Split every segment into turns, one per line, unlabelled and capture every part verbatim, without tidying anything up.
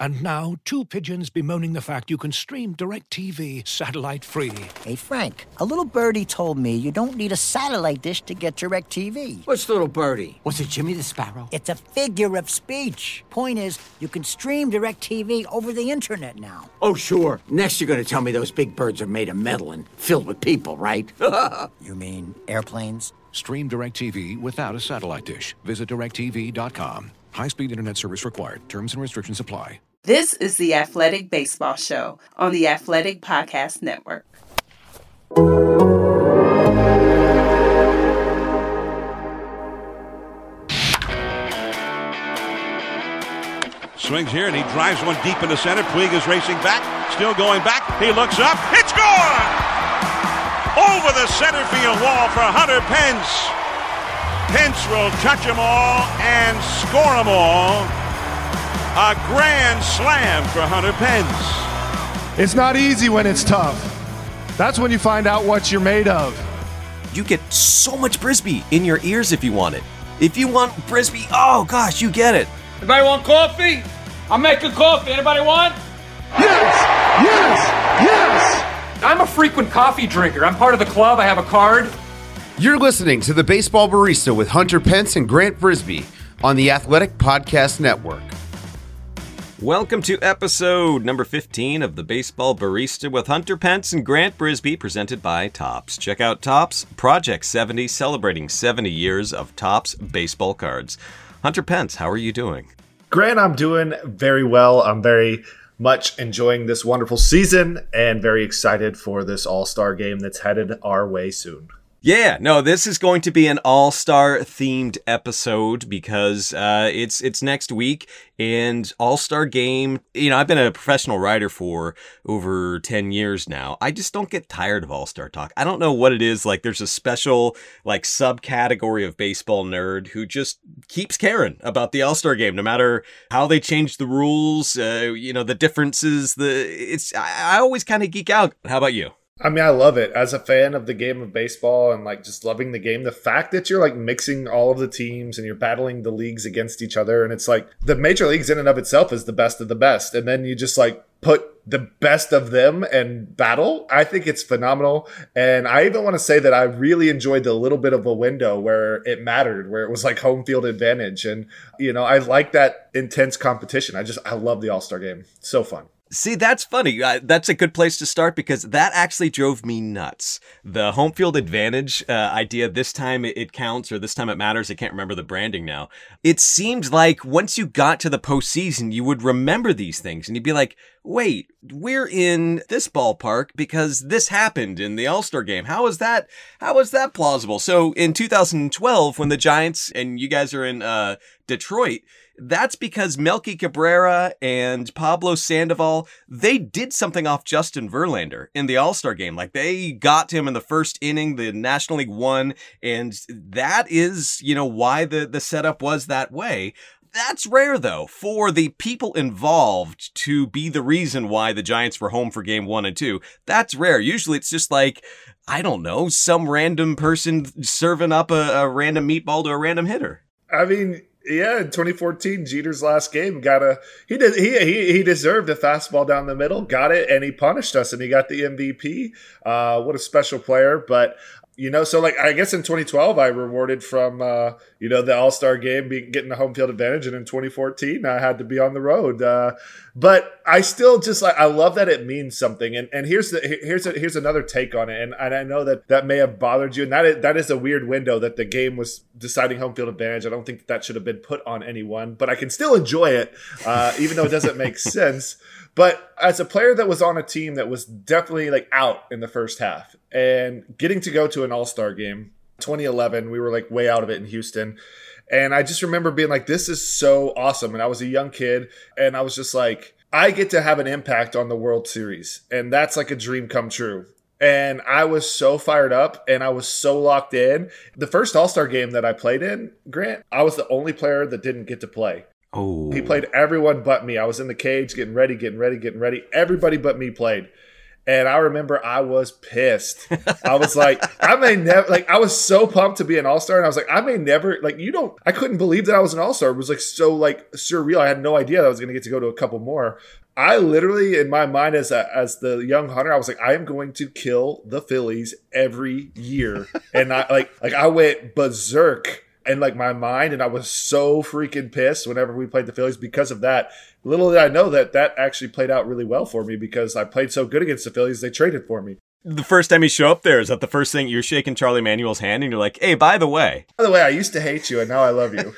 And now, two pigeons bemoaning the fact you can stream DirecTV satellite-free.
Hey, Frank, a little birdie told me you don't need a satellite dish to get DirecTV.
What's little birdie? Was it Jimmy the Sparrow?
It's a figure of speech. Point is, you can stream DirecTV over the internet now.
Oh, sure. Next you're going to tell me those big birds are made of metal and filled with people, right?
You mean airplanes?
Stream DirecTV without a satellite dish. Visit direct T V dot com. High-speed internet service required. Terms and restrictions apply.
This is the Athletic Baseball Show on the Athletic Podcast Network.
Swings here, and he drives one deep into center. Puig is racing back, still going back. He looks up. It's gone! Over the center field wall for Hunter Pence. Pence will touch them all and score them all. A grand slam for Hunter Pence.
It's not easy when it's tough. That's when you find out what you're made of.
You get so much Brisbee in your ears if you want it. If you want Brisbee, oh gosh, you get it.
Anybody want coffee? I'm making coffee. Anybody want?
Yes! Yes! Yes!
I'm a frequent coffee drinker. I'm part of the club. I have a card.
You're listening to The Baseball Barista with Hunter Pence and Grant Brisbee on the Athletic Podcast Network.
Welcome to episode number fifteen of The Baseball Barista with Hunter Pence and Grant Brisbee, presented by Topps. Check out Topps Project seventy, celebrating seventy years of Topps baseball cards. Hunter Pence, how are you doing?
Grant, I'm doing very well. I'm very much enjoying this wonderful season and very excited for this All-Star game that's headed our way soon.
Yeah, no, this is going to be an all-star themed episode because uh, it's it's next week, and all-star game, you know, I've been a professional writer for over ten years now. I just don't get tired of all-star talk. I don't know what it is. Like, there's a special, like, subcategory of baseball nerd who just keeps caring about the all-star game, no matter how they change the rules, uh, you know, the differences. The it's I, I always kind of geek out. How about you?
I mean, I love it. As a fan of the game of baseball and like just loving the game, the fact that you're like mixing all of the teams and you're battling the leagues against each other, and it's like the major leagues in and of itself is the best of the best, and then you just like put the best of them and battle. I think it's phenomenal. And I even want to say that I really enjoyed the little bit of a window where it mattered, where it was like home field advantage. And, you know, I like that intense competition. I just, I love the All-Star game. So fun.
See, that's funny. Uh, that's a good place to start because that actually drove me nuts. The home field advantage uh, idea, this time it counts or this time it matters. I can't remember the branding now. It seemed like once you got to the postseason, you would remember these things and you'd be like, wait, we're in this ballpark because this happened in the All-Star game. How is that? How is that plausible? So in two thousand twelve, when the Giants and you guys are in uh, Detroit, that's because Melky Cabrera and Pablo Sandoval, they did something off Justin Verlander in the All-Star game. Like, they got him in the first inning, the National League won, and that is, you know, why the, the setup was that way. That's rare, though, for the people involved to be the reason why the Giants were home for game one and two. That's rare. Usually it's just like, I don't know, some random person serving up a, a random meatball to a random hitter.
I mean, yeah, in twenty fourteen, Jeter's last game got a he did he he he deserved a fastball down the middle, got it, and he punished us, and he got the M V P. Uh, what a special player! But you know, so like I guess in twenty twelve, I rewarded from uh, you know the All-Star game being getting the home field advantage, and in twenty fourteen, I had to be on the road. Uh, but I still just like I love that it means something. And and here's the here's a, here's another take on it. And, and I know that that may have bothered you, and that is, that is a weird window that the game was deciding home field advantage. I don't think that, that should have been put on anyone, but I can still enjoy it, uh, even though it doesn't make sense. But as a player that was on a team that was definitely like out in the first half and getting to go to an All-Star game, twenty eleven, we were like way out of it in Houston. And I just remember being like, this is so awesome. And I was a young kid and I was just like, I get to have an impact on the World Series. And that's like a dream come true. And I was so fired up and I was so locked in. The first All-Star game that I played in, Grant, I was the only player that didn't get to play.
Oh.
He played everyone but me. I was in the cage getting ready, getting ready, getting ready. Everybody but me played. And I remember I was pissed. I was like, I may never, like, I was so pumped to be an all-star. And I was like, I may never, like, you don't, I couldn't believe that I was an all-star. It was like so, like, surreal. I had no idea that I was going to get to go to a couple more. I literally, in my mind as a, as the young Hunter, I was like, I am going to kill the Phillies every year. And I, like, like I went berserk in, like, my mind. And I was so freaking pissed whenever we played the Phillies because of that. Little did I know that that actually played out really well for me because I played so good against the Phillies, they traded for me.
The first time you show up there, is that the first thing you're shaking Charlie Manuel's hand and you're like, hey, by the way.
By the way, I used to hate you and now I love you.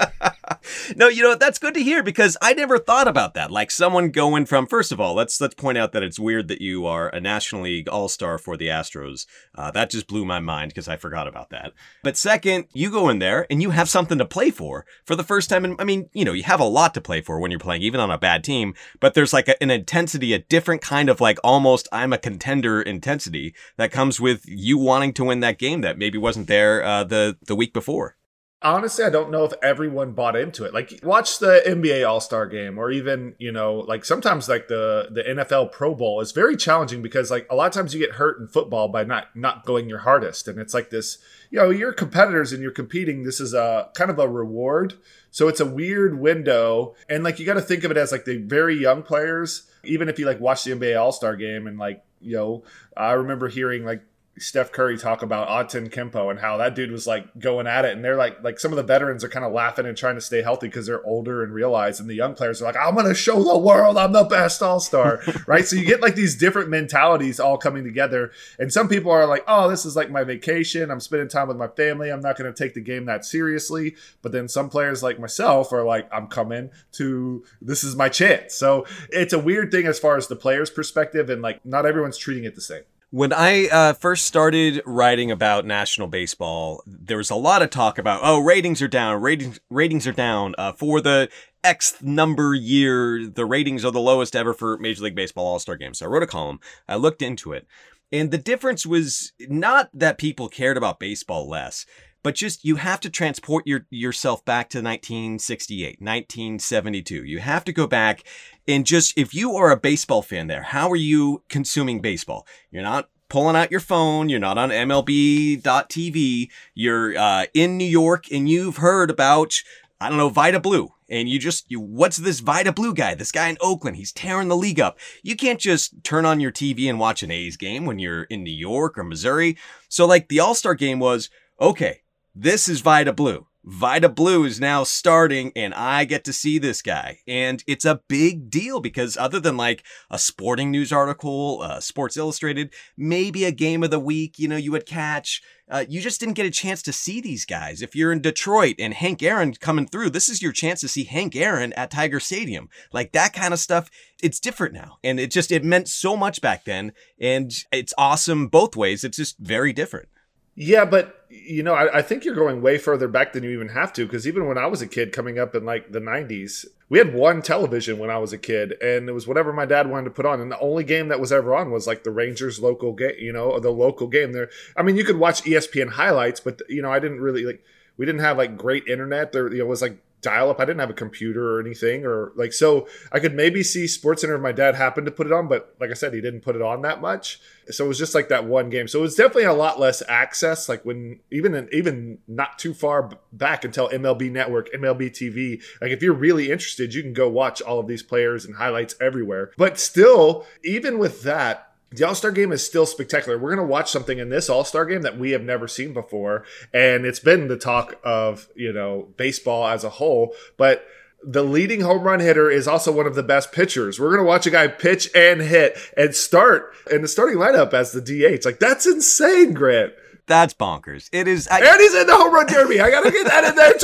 No, you know, that's good to hear because I never thought about that. Like someone going from, first of all, let's let's point out that it's weird that you are a National League All-Star for the Astros. Uh, that just blew my mind because I forgot about that. But second, you go in there and you have something to play for for the first time. And I mean, you know, you have a lot to play for when you're playing, even on a bad team. But there's like a, an intensity, a different kind of like almost I'm a contender intensity that comes with you wanting to win that game that maybe wasn't there uh, the, the week before.
Honestly, I don't know if everyone bought into it. Like, watch the N B A All-Star Game, or even, you know, like sometimes like the, the N F L Pro Bowl is very challenging because like a lot of times you get hurt in football by not, not going your hardest. And it's like this, you know, you're competitors and you're competing. This is a kind of a reward. So it's a weird window. And like, you got to think of it as like the very young players, even if you like watch the N B A All-Star Game and like, you know, I remember hearing like Steph Curry talk about Aten Kempo and how that dude was like going at it. And they're like, like some of the veterans are kind of laughing and trying to stay healthy because they're older and realize, and the young players are like, I'm going to show the world I'm the best all-star. Right. So you get like these different mentalities all coming together. And some people are like, oh, this is like my vacation. I'm spending time with my family. I'm not going to take the game that seriously. But then some players like myself are like, I'm coming to, this is my chance. So it's a weird thing as far as the player's perspective. And like, not everyone's treating it the same.
When I uh, first started writing about National Baseball, there was a lot of talk about, oh, ratings are down, ratings ratings are down. Uh, for the X number year, the ratings are the lowest ever for Major League Baseball All-Star Games. So I wrote a column. I looked into it. And the difference was not that people cared about baseball less, but just you have to transport your yourself back to nineteen sixty-eight, nineteen seventy-two. You have to go back and just, if you are a baseball fan there, how are you consuming baseball? You're not pulling out your phone. You're not on M L B dot T V. You're uh, in New York and you've heard about, I don't know, Vida Blue. And you just, you, what's this Vida Blue guy? This guy in Oakland, he's tearing the league up. You can't just turn on your T V and watch an A's game when you're in New York or Missouri. So like the All-Star Game was, okay, this is Vida Blue. Vida Blue is now starting and I get to see this guy. And it's a big deal because other than like a sporting news article, uh, Sports Illustrated, maybe a game of the week, you know, you would catch, uh, you just didn't get a chance to see these guys. If you're in Detroit and Hank Aaron coming through, this is your chance to see Hank Aaron at Tiger Stadium. Like that kind of stuff. It's different now. And it just, it meant so much back then. And it's awesome both ways. It's just very different.
Yeah, but, you know, I, I think you're going way further back than you even have to, because even when I was a kid coming up in, like, the nineties, we had one television when I was a kid, and it was whatever my dad wanted to put on, and the only game that was ever on was, like, the Rangers local game, you know, or the local game there. I mean, you could watch E S P N highlights, but, you know, I didn't really, like, we didn't have, like, great internet. There, you know, it was, like, dial-up. I didn't have a computer or anything, or like, so I could maybe see SportsCenter if my dad happened to put it on, but like I said, he didn't put it on that much. So it was just like that one game. So it was definitely a lot less access. Like when, even in, even not too far back until M L B Network, M L B T V, like if you're really interested, you can go watch all of these players and highlights everywhere. But still, even with that, the All-Star Game is still spectacular. We're going to watch something in this All-Star Game that we have never seen before. And it's been the talk of, you know, baseball as a whole. But the leading home run hitter is also one of the best pitchers. We're going to watch a guy pitch and hit and start in the starting lineup as the D H. Like, that's insane, Grant.
That's bonkers. It is. I,
and he's in the home run derby. I got to get that in there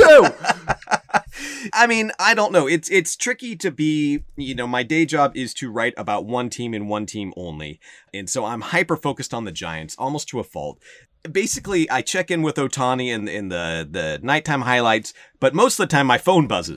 too.
I mean, I don't know. It's it's tricky to be, you know, my day job is to write about one team and one team only. And so I'm hyper focused on the Giants, almost to a fault. Basically, I check in with Ohtani in, in the, the nighttime highlights, but most of the time my phone buzzes.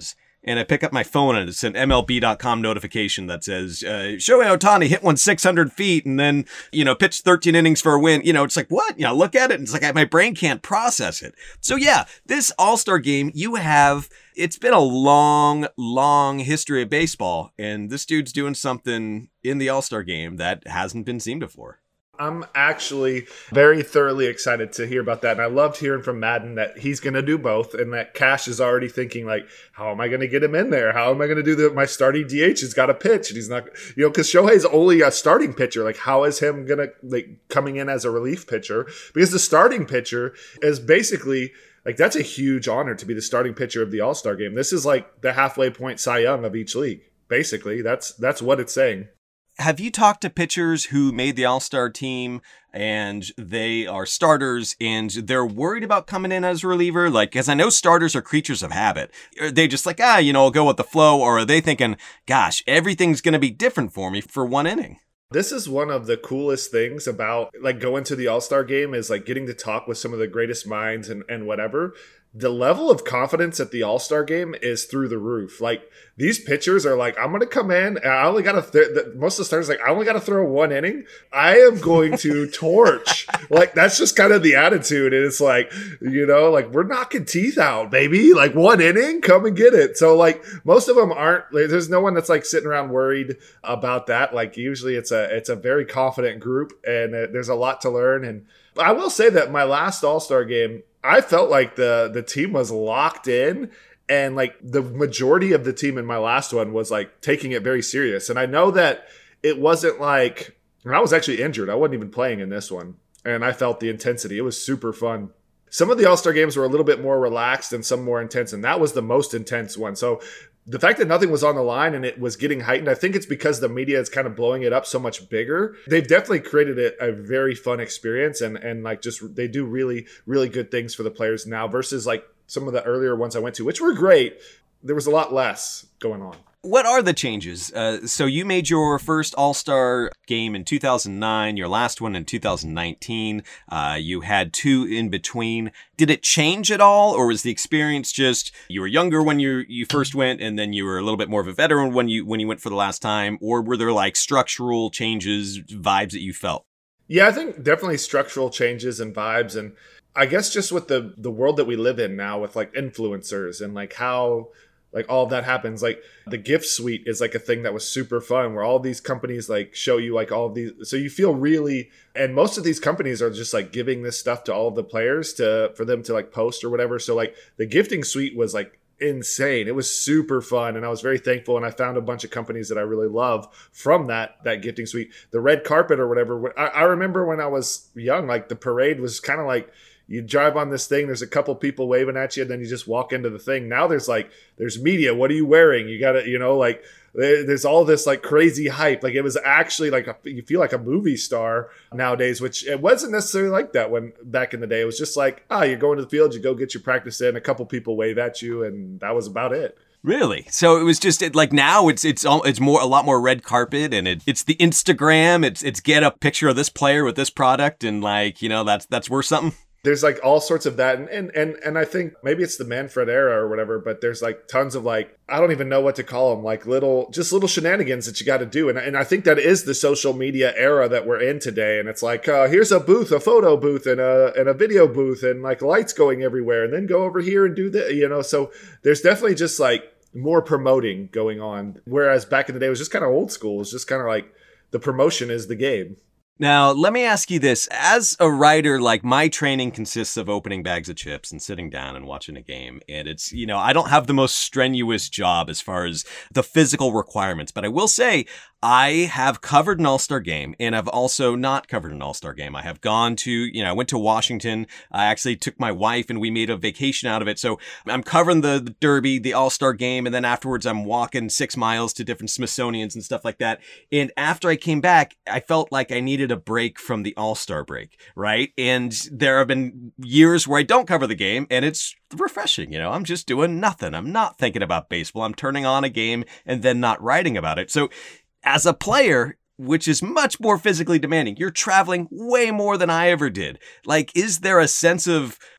and I pick up my phone and it's an M L B dot com notification that says, uh, Shohei Ohtani hit one six hundred feet and then, you know, pitched thirteen innings for a win. You know, it's like, what? You know, look at it. And it's like, my brain can't process it. So yeah, this All-Star game, you have, it's been a long, long history of baseball. And this dude's doing something in the All-Star game that hasn't been seen before.
I'm actually very thoroughly excited to hear about that. And I loved hearing from Madden that he's going to do both and that Cash is already thinking like, how am I going to get him in there? How am I going to do that? My starting D H has got to pitch and he's not, you know, because Shohei's only a starting pitcher. Like how is him going to like coming in as a relief pitcher? Because the starting pitcher is basically like, that's a huge honor to be the starting pitcher of the All-Star game. This is like the halfway point Cy Young of each league. Basically, that's, that's what it's saying.
Have you talked to pitchers who made the All-Star team and they are starters and they're worried about coming in as a reliever? Like, because I know starters are creatures of habit. Are they just like, ah, you know, I'll go with the flow? Or are they thinking, gosh, everything's going to be different for me for one inning?
This is one of the coolest things about like going to the All-Star game is like getting to talk with some of the greatest minds and, and whatever. The level of confidence at the All-Star game is through the roof. Like these pitchers are like, I'm going to come in and I only got to, th- most of the starters like, I only got to throw one inning. I am going to torch. Like that's just kind of the attitude. And it's like, you know, like we're knocking teeth out, baby. Like one inning, come and get it. So like most of them aren't, like, there's no one that's like sitting around worried about that. Like usually it's a, it's a very confident group and uh, there's a lot to learn. And I will say that my last All-Star game, I felt like the the team was locked in and like the majority of the team in my last one was like taking it very serious. And I know that it wasn't like, and I was actually injured. I wasn't even playing in this one. And I felt the intensity. It was super fun. Some of the All-Star games were a little bit more relaxed and some more intense. And that was the most intense one. So the fact that nothing was on the line and it was getting heightened, I think it's because the media is kind of blowing it up so much bigger. They've definitely created a, a very fun experience and, and like just they do really, really good things for the players now versus like some of the earlier ones I went to, which were great. There was a lot less going on.
What are the changes? Uh, so you made your first All-Star game in two thousand nine, your last one in two thousand nineteen. Uh, you had two in between. Did it change at all, or was the experience just you were younger when you you first went, and then you were a little bit more of a veteran when you when you went for the last time, or were there like structural changes, vibes that you felt?
Yeah, I think definitely structural changes and vibes, and I guess just with the the world that we live in now, with like influencers and like how. Like all of that happens. Like the gift suite is like a thing that was super fun where all these companies like show you like all of these. So you feel really, and most of these companies are just like giving this stuff to all of the players to, for them to like post or whatever. So like the gifting suite was like insane. It was super fun. And I was very thankful. And I found a bunch of companies that I really love from that, that gifting suite, the red carpet or whatever. I, I remember when I was young, like the parade was kind of like, you drive on this thing, there's a couple people waving at you, and then you just walk into the thing. Now there's like, there's media. What are you wearing? You got to, you know, like there's all this like crazy hype. Like it was actually like, a, you feel like a movie star nowadays, which it wasn't necessarily like that when back in the day. It was just like, ah, oh, you're going to the field, you go get your practice in, a couple people wave at you, and that was about it.
Really? So it was just it, like now it's it's it's more a lot more red carpet and it, it's the Instagram. It's it's get a picture of this player with this product and like, you know, that's that's worth something.
There's like all sorts of that. And, and, and, and I think maybe it's the Manfred era or whatever, but there's like tons of like, I don't even know what to call them, like little, just little shenanigans that you got to do. And, and I think that is the social media era that we're in today. And it's like, uh, here's a booth, a photo booth and a, and a video booth and like lights going everywhere and then go over here and do that, you know? So there's definitely just like more promoting going on. Whereas back in the day, it was just kind of old school. It was just kind of like the promotion is the game.
Now, let me ask you this. As a writer, like my training consists of opening bags of chips and sitting down and watching a game. And it's, you know, I don't have the most strenuous job as far as the physical requirements, but I will say I have covered an All-Star game and I've also not covered an All-Star game. I have gone to, you know, I went to Washington. I actually took my wife and we made a vacation out of it. So I'm covering the, the Derby, the All-Star game. And then afterwards I'm walking six miles to different Smithsonians and stuff like that. And after I came back, I felt like I needed a break from the All-Star break, right? And there have been years where I don't cover the game and it's refreshing. You know, I'm just doing nothing. I'm not thinking about baseball. I'm turning on a game and then not writing about it. So as a player, which is much more physically demanding, you're traveling way more than I ever did. Like, is there a sense of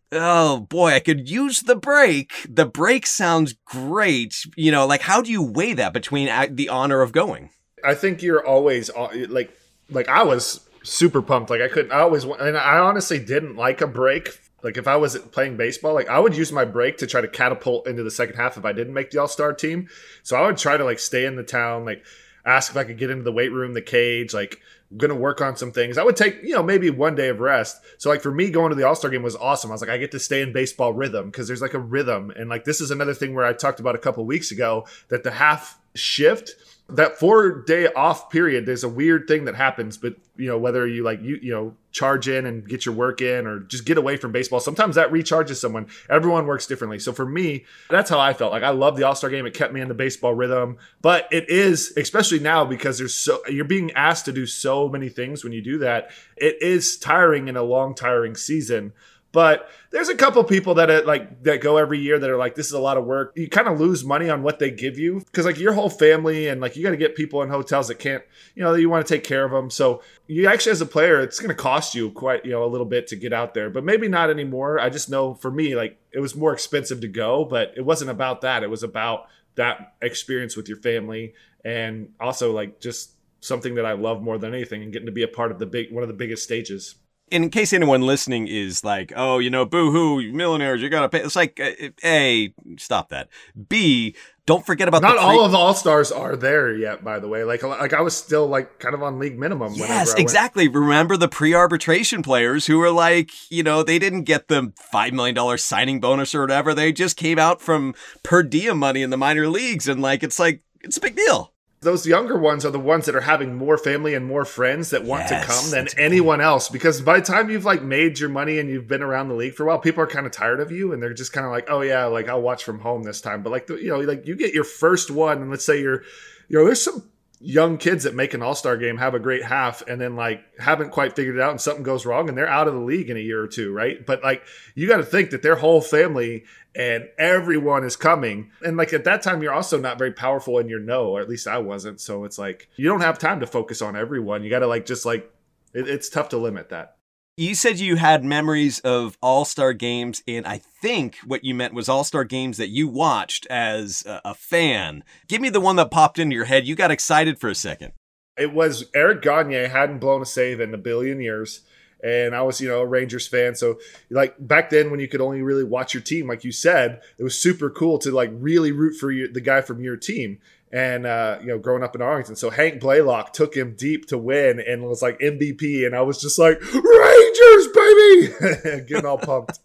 oh boy, I could use the break. The break sounds great. You know, like how do you weigh that between the honor of going?
I think you're always like, like I was super pumped. Like I couldn't, I always, and I honestly didn't like a break. Like if I was playing baseball, like I would use my break to try to catapult into the second half if I didn't make the All-Star team. So I would try to like stay in the town, like ask if I could get into the weight room, the cage, like I'm going to work on some things. I would take, you know, maybe one day of rest. So like for me going to the All-Star game was awesome. I was like, I get to stay in baseball rhythm because there's like a rhythm. And like, this is another thing where I talked about a couple of weeks ago that the half shift, that four day off period, there's a weird thing that happens, but you know, whether you like, you, you know, charge in and get your work in or just get away from baseball, sometimes that recharges someone. Everyone works differently. So for me, that's how I felt. Like I love the All-Star game. It kept me in the baseball rhythm, but it is, especially now because there's so, you're being asked to do so many things when you do that. It is tiring in a long, tiring season. But there's a couple people that are like that go every year that are like, this is a lot of work. You kind of lose money on what they give you because like your whole family and like you got to get people in hotels that can't, you know, you want to take care of them. So you actually as a player, it's going to cost you quite, you know, a little bit to get out there, but maybe not anymore. I just know for me, like it was more expensive to go, but it wasn't about that. It was about that experience with your family and also like just something that I love more than anything and getting to be a part of the big, one of the biggest stages.
In case anyone listening is like, oh, you know, boo-hoo, millionaires, you gotta pay. It's like, uh, A, stop that. B, don't forget about
Not
the...
Not all of the All-Stars are there yet, by the way. Like, like I was still like kind of on league minimum.
Yes, exactly. Remember the pre-arbitration players who were like, you know, they didn't get the five million dollars signing bonus or whatever. They just came out from per diem money in the minor leagues. And like, it's like, it's a big deal.
Those younger ones are the ones that are having more family and more friends that want
yes,
to come than anyone else. Because by the time you've like made your money and you've been around the league for a while, people are kind of tired of you and they're just kind of like, oh yeah, like I'll watch from home this time. But like, the, you know, like you get your first one and let's say you're, you know, there's some young kids that make an All-Star game, have a great half and then like haven't quite figured it out and something goes wrong and they're out of the league in a year or two. Right. But like, you got to think that their whole family and everyone is coming. And like at that time, you're also not very powerful in your no, or at least I wasn't. So it's like, you don't have time to focus on everyone. You got to like, just like, it, it's tough to limit that.
You said you had memories of All-Star games, and I think what you meant was All-Star games that you watched as a, a fan. Give me the one that popped into your head. You got excited for a second.
It was Eric Gagne hadn't blown a save in a billion years. And I was, you know, a Rangers fan. So like back then when you could only really watch your team, like you said, it was super cool to like really root for you, the guy from your team. And, uh, you know, growing up in Arlington. So Hank Blaylock took him deep to win and was like M V P. And I was just like, Rangers, baby! Getting all pumped.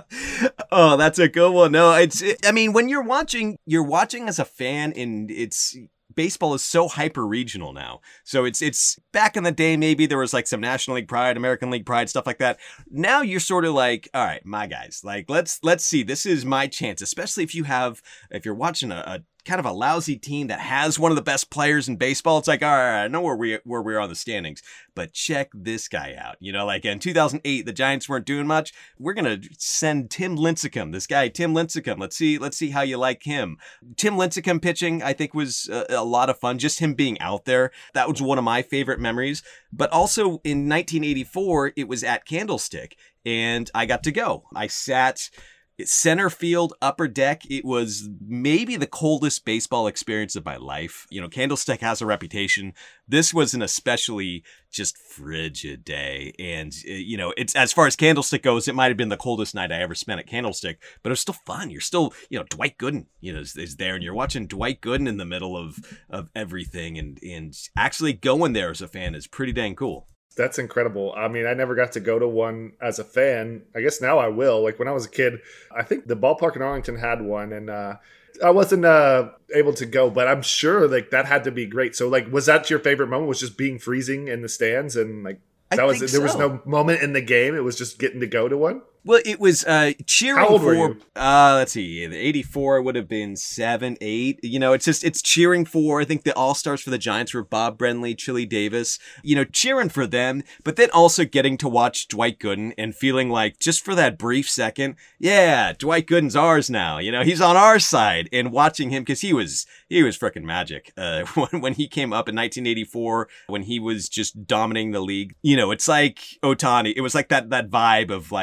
Oh, that's a good one. No, it's, it, I mean, when you're watching, you're watching as a fan and it's, baseball is so hyper regional now. So it's, it's back in the day, maybe there was like some National League pride, American League pride, stuff like that. Now you're sort of like, all right, my guys, like, let's, let's see, this is my chance, especially if you have, if you're watching a, a kind of a lousy team that has one of the best players in baseball. It's like, all right, I know where we where we're on the standings, but check this guy out. You know, like in two thousand eight, the Giants weren't doing much. We're gonna send Tim Lincecum, this guy Tim Lincecum. Let's see, let's see how you like him. Tim Lincecum pitching, I think, was a, a lot of fun. Just him being out there, that was one of my favorite memories. But also in nineteen eighty-four, it was at Candlestick, and I got to go. I sat center field, upper deck. It was maybe the coldest baseball experience of my life. You know, Candlestick has a reputation. This was an especially just frigid day. And, you know, it's as far as Candlestick goes, it might have been the coldest night I ever spent at Candlestick, but it was still fun. You're still, you know, Dwight Gooden, you know, is, is there, and you're watching Dwight Gooden in the middle of, of everything. And, and actually going there as a fan is pretty dang cool.
That's incredible. I mean, I never got to go to one as a fan. I guess now I will. Like when I was a kid, I think the ballpark in Arlington had one, and uh, I wasn't uh, able to go, but I'm sure like that had to be great. So like, was that your favorite moment? Was just being freezing in the stands and like that
I
was
think
there
so.
was no moment in the game. It was just getting to go to one.
Well, it was uh, cheering
How old
for,
were you?
uh, let's see, eighty-four would have been seven, eight. You know, it's just, it's cheering for, I think the All-Stars for the Giants were Bob Brenly, Chili Davis, you know, cheering for them, but then also getting to watch Dwight Gooden and feeling like just for that brief second, yeah, Dwight Gooden's ours now. You know, he's on our side, and watching him, because he was, he was freaking magic. Uh, when, when he came up in nineteen eighty-four, when he was just dominating the league, you know, it's like Ohtani. It was like that, that vibe of like Fernando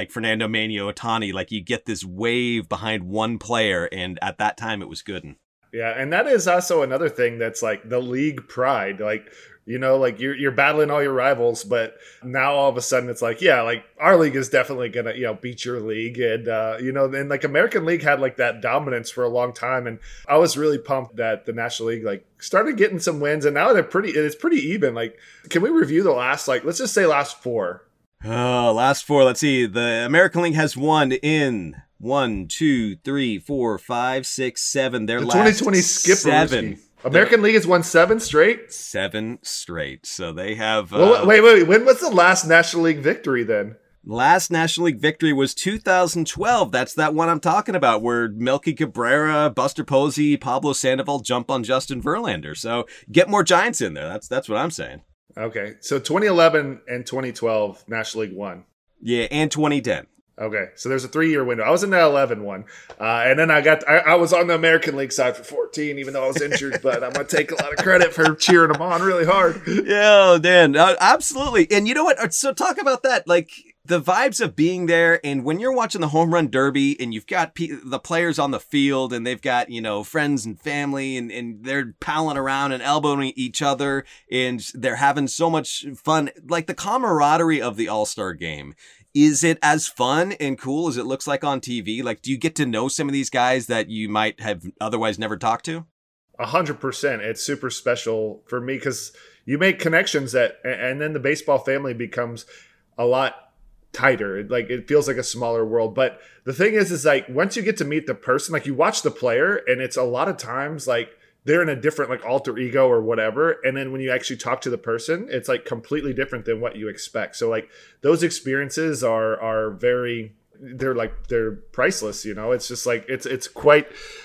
know, Manny Otani. Like you get this wave behind one player, and at that time it was Gooden.
Yeah, and that is also another thing that's like the league pride. Like, you know, like you're you're battling all your rivals, but now all of a sudden it's like, yeah, like our league is definitely gonna, you know, beat your league, and uh, you know, and like American League had like that dominance for a long time, and I was really pumped that the National League like started getting some wins, and now they're pretty. It's pretty even. Like, can we review the last like let's just say last four?
Oh, last four. Let's see. The American League has won in one, two, three, four, five, six, seven. Their
the
last
twenty twenty skipper
seven.
American League has won seven straight?
Seven straight. So they have... Uh,
well, wait, wait, wait. When was the last National League victory then?
Last National League victory was two thousand twelve. That's that one I'm talking about where Melky Cabrera, Buster Posey, Pablo Sandoval jump on Justin Verlander. So get more Giants in there. That's that's what I'm saying.
Okay. So twenty eleven and twenty twelve, National League won.
Yeah, and twenty ten.
Okay, so there's a three-year window. I was in the eleven one, uh, and then I got I, I was on the American League side for fourteen, even though I was injured. But I'm gonna take a lot of credit for cheering them on really hard.
Yeah, Dan, uh, absolutely. And you know what? So talk about that, like the vibes of being there, and when you're watching the home run derby, and you've got pe- the players on the field, and they've got you know friends and family, and and they're palling around and elbowing each other, and they're having so much fun, like the camaraderie of the All-Star game. Is it as fun and cool as it looks like on T V? Like, do you get to know some of these guys that you might have otherwise never talked to?
A hundred percent. It's super special for me because you make connections that, and then the baseball family becomes a lot tighter. Like it feels like a smaller world. But the thing is, is like once you get to meet the person, like you watch the player, and it's a lot of times like they're in a different like alter ego or whatever. And then when you actually talk to the person, it's like completely different than what you expect. So like those experiences are, are very, they're like, they're priceless, you know, it's just like, it's, it's quite,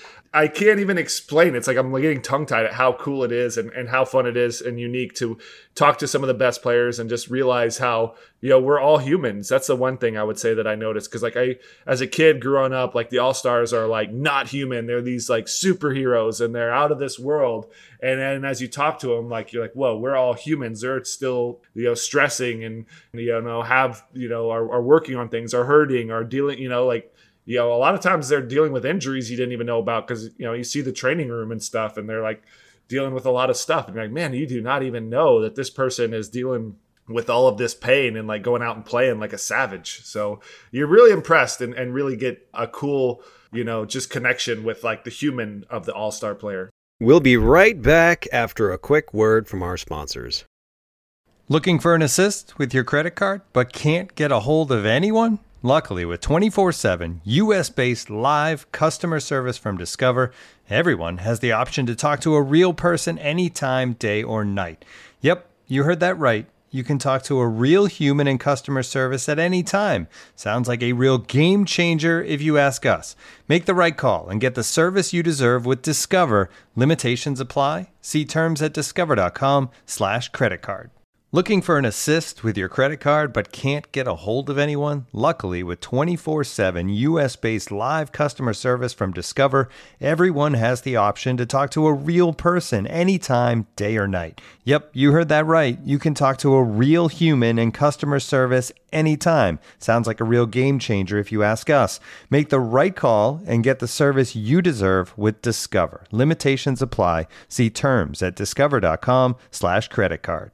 I can't even explain. It's like I'm getting tongue-tied at how cool it is and, and how fun it is and unique to talk to some of the best players and just realize how, you know, we're all humans. That's the one thing I would say that I noticed. Because like I, as a kid growing up, like the All-Stars are like not human. They're these like superheroes and they're out of this world. And then as you talk to them, like you're like, whoa, we're all humans. They're still, you know, stressing and, you know, have, you know, are, are working on things, are hurting, are dealing, you know, like, you know, a lot of times they're dealing with injuries you didn't even know about because, you know, you see the training room and stuff and they're like dealing with a lot of stuff. And you're like, man, you do not even know that this person is dealing with all of this pain and like going out and playing like a savage. So you're really impressed and, and really get a cool, you know, just connection with like the human of the all-star player.
We'll be right back after a quick word from our sponsors.
Looking for an assist with your credit card but can't get a hold of anyone? Luckily, with twenty-four seven U S-based live customer service from Discover, everyone has the option to talk to a real person anytime, day or night. Yep, you heard that right. You can talk to a real human in customer service at any time. Sounds like a real game changer if you ask us. Make the right call and get the service you deserve with Discover. Limitations apply. See terms at discover.com slash credit card. Looking for an assist with your credit card but can't get a hold of anyone? Luckily, with twenty-four seven U S-based live customer service from Discover, everyone has the option to talk to a real person anytime, day or night. Yep, you heard that right. You can talk to a real human in customer service anytime. Sounds like a real game changer if you ask us. Make the right call and get the service you deserve with Discover. Limitations apply. See terms at discover.com slash credit card.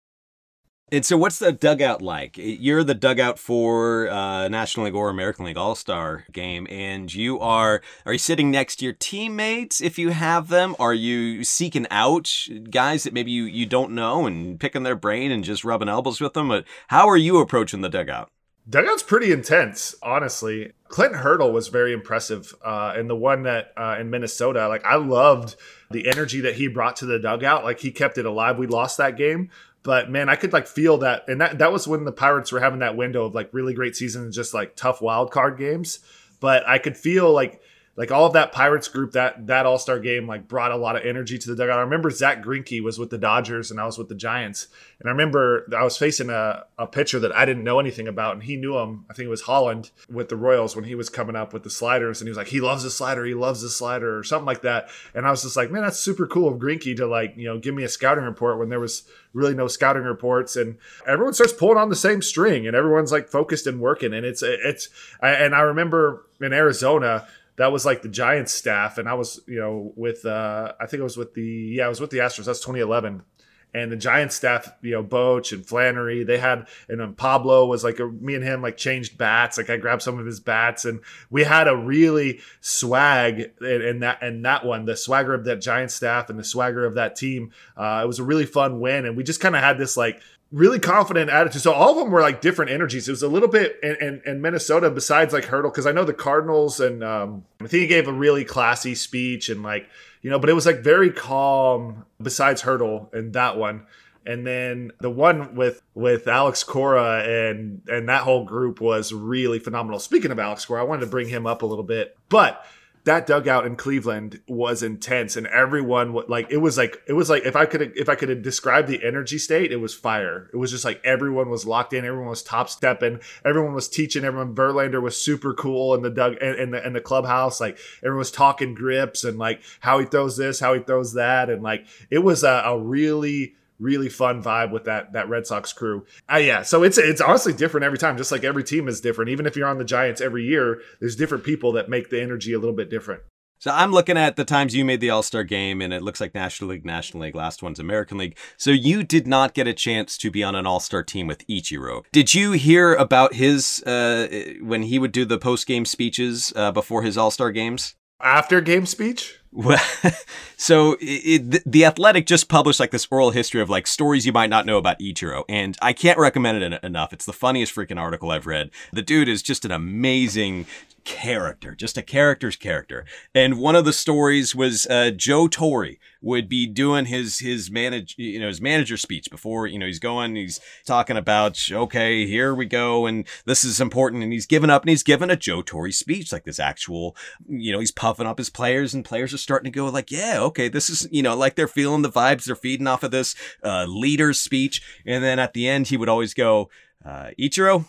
And so what's the dugout like? You're the dugout for uh, National League or American League All-Star game, and you are, are you sitting next to your teammates if you have them? Are you seeking out guys that maybe you, you don't know and picking their brain and just rubbing elbows with them? But how are you approaching the dugout?
Dugout's pretty intense, honestly. Clinton Hurdle was very impressive. Uh, and the one that uh, in Minnesota, like I loved the energy that he brought to the dugout. Like he kept it alive. We lost that game. But man, I could like feel that. And that, that was when the Pirates were having that window of like really great seasons, just like tough wild card games. But I could feel like like all of that Pirates group, that that All-Star game like brought a lot of energy to the dugout. I remember Zach Greinke was with the Dodgers and I was with the Giants. And I remember I was facing a, a pitcher that I didn't know anything about, and he knew him. I think it was Holland with the Royals when he was coming up with the sliders, and he was like, he loves the slider, he loves the slider, or something like that. And I was just like, man, that's super cool of Greinke to like, you know, give me a scouting report when there was really no scouting reports. And everyone starts pulling on the same string, and everyone's like focused and working. And it's, it's, and I remember in Arizona, that was like the Giants staff. And I was, you know, with, uh, I think it was with the, yeah, I was with the Astros. That's twenty eleven. And the Giants staff, you know, Boch and Flannery, they had, and then Pablo was like, a, me and him like changed bats. Like I grabbed some of his bats, and we had a really swag in, in that, and that one, the swagger of that Giants staff and the swagger of that team. Uh, it was a really fun win. And we just kind of had this like really confident attitude. So all of them were like different energies. It was a little bit in, in, in Minnesota, besides like Hurdle, because I know the Cardinals, and um, I think he gave a really classy speech, and like, you know, but it was like very calm besides Hurdle and that one. And then the one with with Alex Cora and and that whole group was really phenomenal. Speaking of Alex Cora, I wanted to bring him up a little bit. But that dugout in Cleveland was intense, and everyone like it was like it was like if I could if I could describe the energy state, it was fire. It was just like everyone was locked in, everyone was top stepping, everyone was teaching, everyone. Verlander was super cool in the dug in, in the in the clubhouse. Like everyone was talking grips and like how he throws this, how he throws that, and like it was a, a really really fun vibe with that that Red Sox crew. Uh, yeah, so it's it's honestly different every time, just like every team is different. Even if you're on the Giants every year, there's different people that make the energy a little bit different.
So I'm looking at the times you made the All-Star game, and it looks like National League, National League, last one's American League. So you did not get a chance to be on an All-Star team with Ichiro. Did you hear about his, uh, when he would do the post-game speeches uh, before his All-Star games?
After game speech?
Well, so it, the Athletic just published like this oral history of like stories you might not know about Ichiro, and I can't recommend it enough. It's the funniest freaking article I've read. The dude is just an amazing character, just a character's character. And one of the stories was uh, Joe Torre would be doing his his manage you know his manager speech before, you know, he's going, he's talking about, okay, here we go, and this is important, and he's giving up, and he's giving a Joe Torre speech, like this actual, you know, he's puffing up his players, and players are starting to go like, yeah, okay, this is, you know, like they're feeling the vibes, they're feeding off of this uh, leader's speech. And then at the end, he would always go, uh, Ichiro,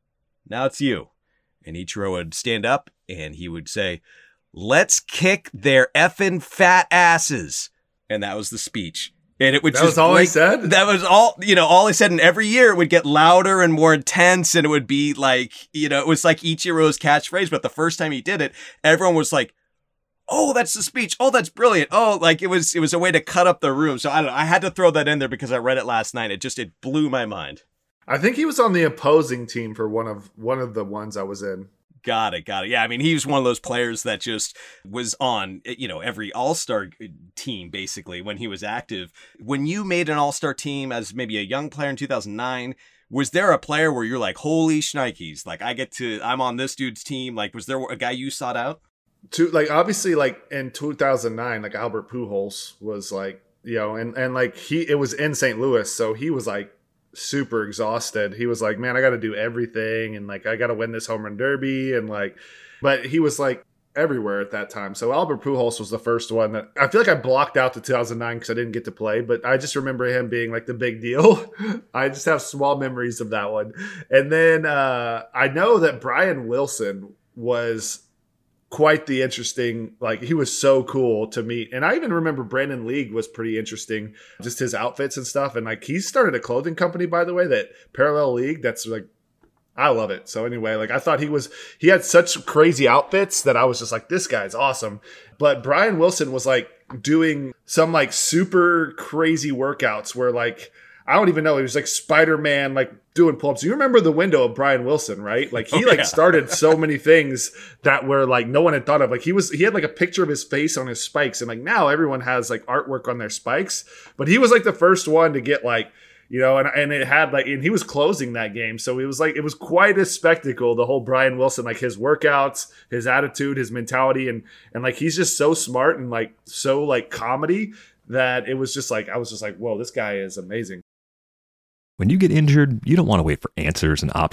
now it's you. And Ichiro would stand up and he would say, let's kick their effing fat asses. And that was the speech. And it would
that
just
was all
like,
he said?
That was all, you know, all he said. And every year it would get louder and more intense. And it would be like, you know, it was like Ichiro's catchphrase. But the first time he did it, everyone was like, oh, that's the speech. Oh, that's brilliant. Oh, like it was, it was a way to cut up the room. So I don't know. I had to throw that in there because I read it last night. It just, it blew my mind.
I think he was on the opposing team for one of one of the ones I was in.
Got it, got it. Yeah, I mean, he was one of those players that just was on, you know, every All-Star team, basically, when he was active. When you made an All-Star team as maybe a young player in two thousand nine, was there a player where you're like, holy shnikes, like, I get to, I'm on this dude's team? Like, was there a guy you sought out?
To, like, obviously, like, in two thousand nine, like, Albert Pujols was, like, you know, and, and like, he, it was in Saint Louis, so he was, like, super exhausted. He was like, man, I got to do everything, and like I got to win this home run derby, and like, but he was like everywhere at that time. So Albert Pujols was the first one that I feel like I blocked out the two thousand nine because I didn't get to play, but I just remember him being like the big deal. I just have small memories of that one. And then uh I know that Brian Wilson was quite the interesting, like he was so cool to meet. And I even remember Brandon League was pretty interesting, just his outfits and stuff. And like he started a clothing company, by the way, that Parallel League, that's like, I love it. So anyway, like I thought he was, he had such crazy outfits that I was just like, this guy's awesome. But Brian Wilson was like doing some like super crazy workouts where like, I don't even know. He was like Spider-Man, like doing pull-ups. You remember the window of Brian Wilson, right? Like he oh, like yeah. started so many things that were like no one had thought of. Like he was, he had like a picture of his face on his spikes, and like now everyone has like artwork on their spikes. But he was like the first one to get like, you know, and and it had like, and he was closing that game, so it was like it was quite a spectacle. The whole Brian Wilson, like his workouts, his attitude, his mentality, and and like he's just so smart and like so like comedy that it was just like I was just like, whoa, this guy is amazing.
When you get injured, you don't want to wait for answers and options.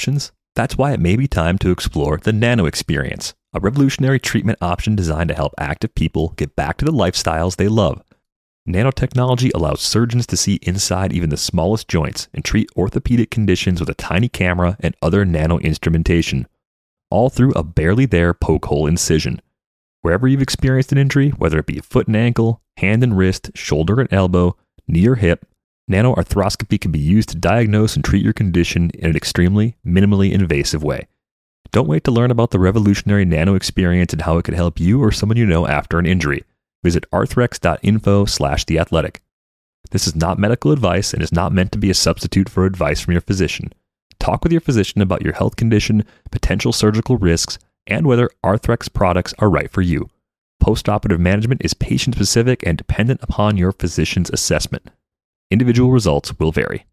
That's why it may be time to explore the Nano Experience, a revolutionary treatment option designed to help active people get back to the lifestyles they love. Nanotechnology allows surgeons to see inside even the smallest joints and treat orthopedic conditions with a tiny camera and other nano instrumentation, all through a barely there poke hole incision. Wherever you've experienced an injury, whether it be foot and ankle, hand and wrist, shoulder and elbow, knee or hip, nanoarthroscopy can be used to diagnose and treat your condition in an extremely, minimally invasive way. Don't wait to learn about the revolutionary Nano Experience and how it could help you or someone you know after an injury. Visit arthrex.info slash the athletic. This is not medical advice and is not meant to be a substitute for advice from your physician. Talk with your physician about your health condition, potential surgical risks, and whether Arthrex products are right for you. Postoperative management is patient-specific and dependent upon your physician's assessment. Individual results will vary.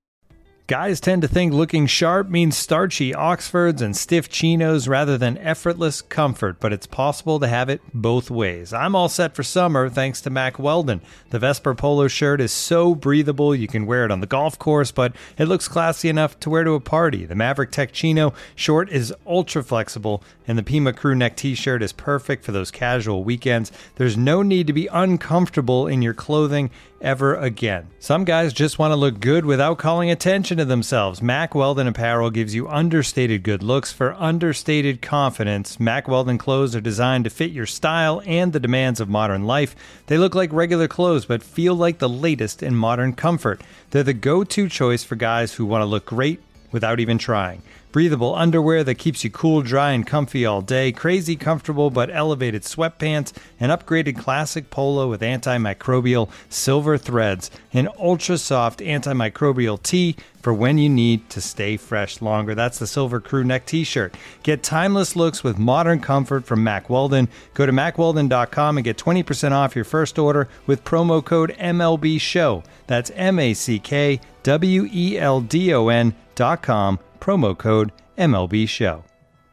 Guys tend to think looking sharp means starchy Oxfords and stiff chinos rather than effortless comfort, but it's possible to have it both ways. I'm all set for summer thanks to Mack Weldon. The Vesper polo shirt is so breathable you can wear it on the golf course, but it looks classy enough to wear to a party. The Maverick Tech Chino short is ultra flexible, and the Pima crew neck t-shirt is perfect for those casual weekends. There's no need to be uncomfortable in your clothing ever again. Some guys just want to look good without calling attention to themselves. Mack Weldon apparel gives you understated good looks for understated confidence. Mack Weldon clothes are designed to fit your style and the demands of modern life. They look like regular clothes but feel like the latest in modern comfort. They're the go-to choice for guys who want to look great without even trying. Breathable underwear that keeps you cool, dry, and comfy all day, crazy comfortable but elevated sweatpants, an upgraded classic polo with antimicrobial silver threads, an ultra-soft antimicrobial tee for when you need to stay fresh longer. That's the Silver Crew Neck t-shirt. Get timeless looks with modern comfort from Mack Weldon. Go to mack weldon dot com and get twenty percent off your first order with promo code M L B show. That's M A C K W E L D O N dot com. Promo code M L B show.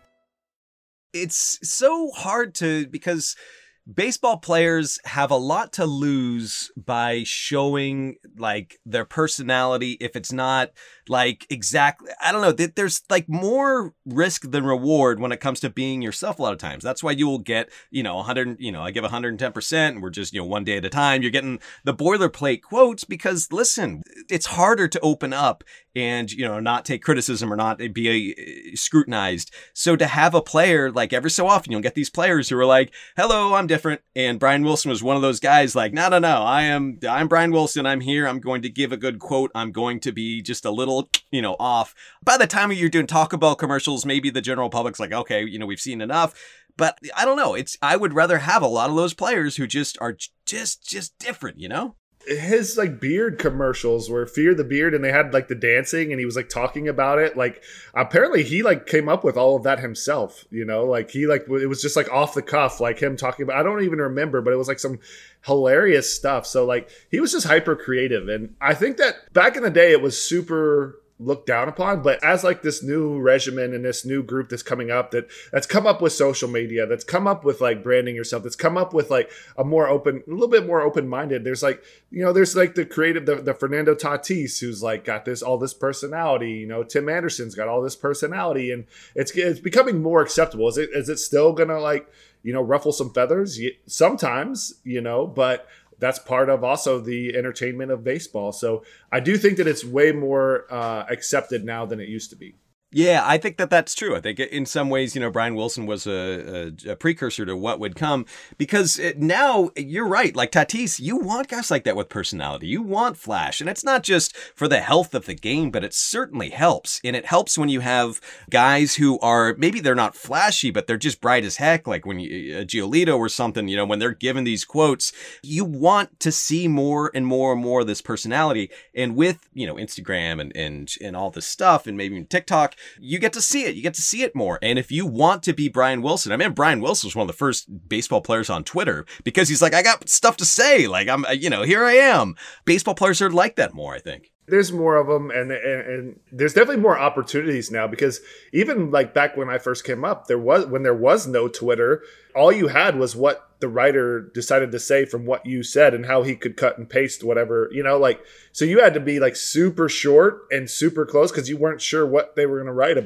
It's so hard to, because baseball players have a lot to lose by showing like their personality. If it's not like exactly, I don't know, there's like more risk than reward when it comes to being yourself a lot of times. That's why you will get, you know, one hundred, you know, I give one hundred ten percent and we're just, you know, one day at a time. You're getting the boilerplate quotes because listen, it's harder to open up and, you know, not take criticism or not be a, scrutinized. So to have a player, like every so often you'll get these players who are like, hello, I'm different. And Brian Wilson was one of those guys like, no, no, no, I am, I'm Brian Wilson. I'm here. I'm going to give a good quote. I'm going to be just a little, you know, off. By the time you're doing Taco Bell commercials, maybe the general public's like, okay, you know, we've seen enough. But I don't know. It's, I would rather have a lot of those players who just are just, just different, you know?
His like beard commercials were Fear the Beard, and they had like the dancing and he was like talking about it. Like apparently he like came up with all of that himself, you know, like he like it was just like off the cuff, like him talking about, I don't even remember, but it was like some hilarious stuff. So like he was just hyper creative. And I think that back in the day it was super looked down upon, but as like this new regimen and this new group that's coming up that that's come up with social media, that's come up with like branding yourself, that's come up with like a more open, a little bit more open-minded. There's like, you know, there's like the creative, the, the Fernando Tatis who's like got this, all this personality, you know, Tim Anderson's got all this personality, and it's, it's becoming more acceptable. Is it, is it still gonna like, you know, ruffle some feathers? Sometimes, you know, but that's part of also the entertainment of baseball. So I do think that it's way more uh, accepted now than it used to be.
Yeah, I think that that's true. I think in some ways, you know, Brian Wilson was a, a, a precursor to what would come, because now you're right. Like Tatis, you want guys like that with personality. You want flash. And it's not just for the health of the game, but it certainly helps. And it helps when you have guys who are, maybe they're not flashy, but they're just bright as heck. Like when you, a Giolito or something, you know, when they're given these quotes, you want to see more and more and more of this personality. And with, you know, Instagram and, and, and all this stuff, and maybe even TikTok, you get to see it. You get to see it more. And if you want to be Brian Wilson, I mean, Brian Wilson was one of the first baseball players on Twitter because he's like, I got stuff to say. Like, I'm, you know, here I am. Baseball players are like that more, I think.
There's more of them, and, and and there's definitely more opportunities now, because even like back when I first came up, there was when there was no Twitter, all you had was what the writer decided to say from what you said and how he could cut and paste whatever, you know, like, so you had to be like super short and super close because you weren't sure what they were going to write about,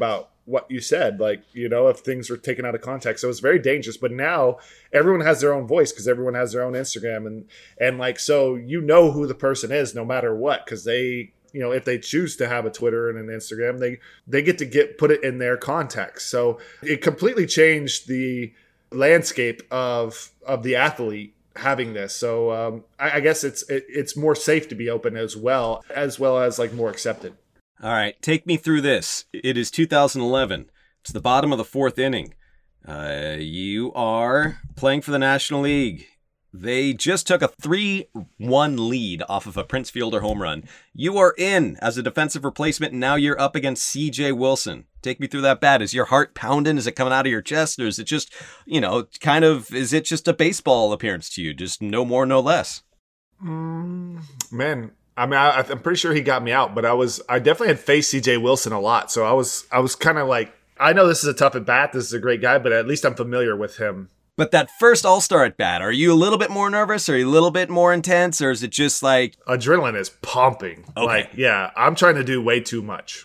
what you said, like, you know, if things were taken out of context. So it's very dangerous. But now everyone has their own voice because everyone has their own Instagram. And, and like, so you know who the person is no matter what, because they, you know, if they choose to have a Twitter and an Instagram, they, they get to get put it in their context. So it completely changed the landscape of of the athlete having this. So um, I, I guess it's it, it's more safe to be open as well, as well as like more accepted.
All right, take me through this. It is two thousand eleven. It's the bottom of the fourth inning. Uh, you are playing for the National League. They just took a three one lead off of a Prince Fielder home run. You are in as a defensive replacement, and now you're up against C J Wilson. Take me through that bat. Is your heart pounding? Is it coming out of your chest? Or is it just, you know, kind of, is it just a baseball appearance to you? Just no more, no less?
Mm, man, I mean, I, I'm pretty sure he got me out, but I was, I definitely had faced C J Wilson a lot. So I was, I was kind of like, I know this is a tough at bat. This is a great guy, but at least I'm familiar with him.
But that first All-Star at bat, are you a little bit more nervous? Are you a little bit more intense? Or is it just like...
Adrenaline is pumping.
Okay.
Like, yeah, I'm trying to do way too much.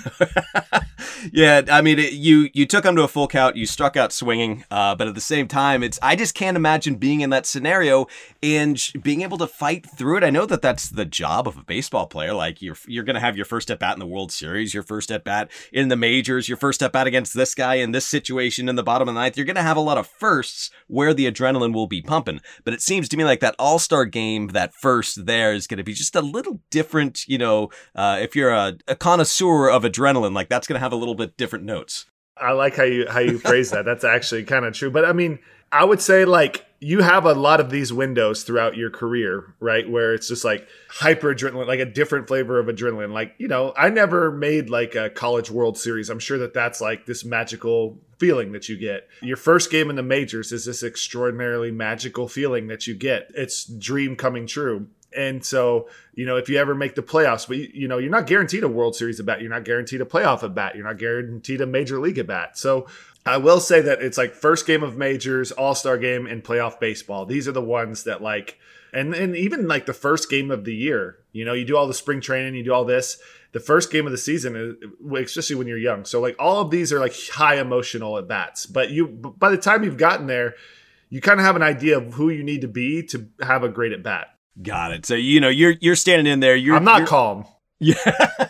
Yeah, I mean, it, you you took him to a full count, you struck out swinging, uh, but at the same time, it's I just can't imagine being in that scenario and sh- being able to fight through it. I know that that's the job of a baseball player. Like, you're you're going to have your first at bat in the World Series, your first at bat in the majors, your first at bat against this guy in this situation in the bottom of the ninth. You're going to have a lot of firsts where the adrenaline will be pumping. But it seems to me like that All-Star game, that first there is going to be just a little different, you know, uh, if you're a, a connoisseur of adrenaline, like that's going to have a little bit different notes.
I like how you how you phrase that. That's actually kind of true. But I mean, I would say like you have a lot of these windows throughout your career, right? Where it's just like hyper adrenaline, like a different flavor of adrenaline. Like, you know, I never made like a College World Series. I'm sure that that's like this magical feeling that you get. Your first game in the majors is this extraordinarily magical feeling that you get. It's dream coming true. And so, you know, if you ever make the playoffs, but, you know, you're not guaranteed a World Series at bat. You're not guaranteed a playoff at bat. You're not guaranteed a major league at bat. So I will say that it's like first game of majors, all-star game, and playoff baseball. These are the ones that like, and, and even like the first game of the year, you know, you do all the spring training, you do all this. The first game of the season, especially when you're young. So like all of these are like high emotional at bats. But you, by the time you've gotten there, you kind of have an idea of who you need to be to have a great at bat.
Got it. So, you know, you're you're standing in there. You're,
I'm not
you're,
calm.
Yeah.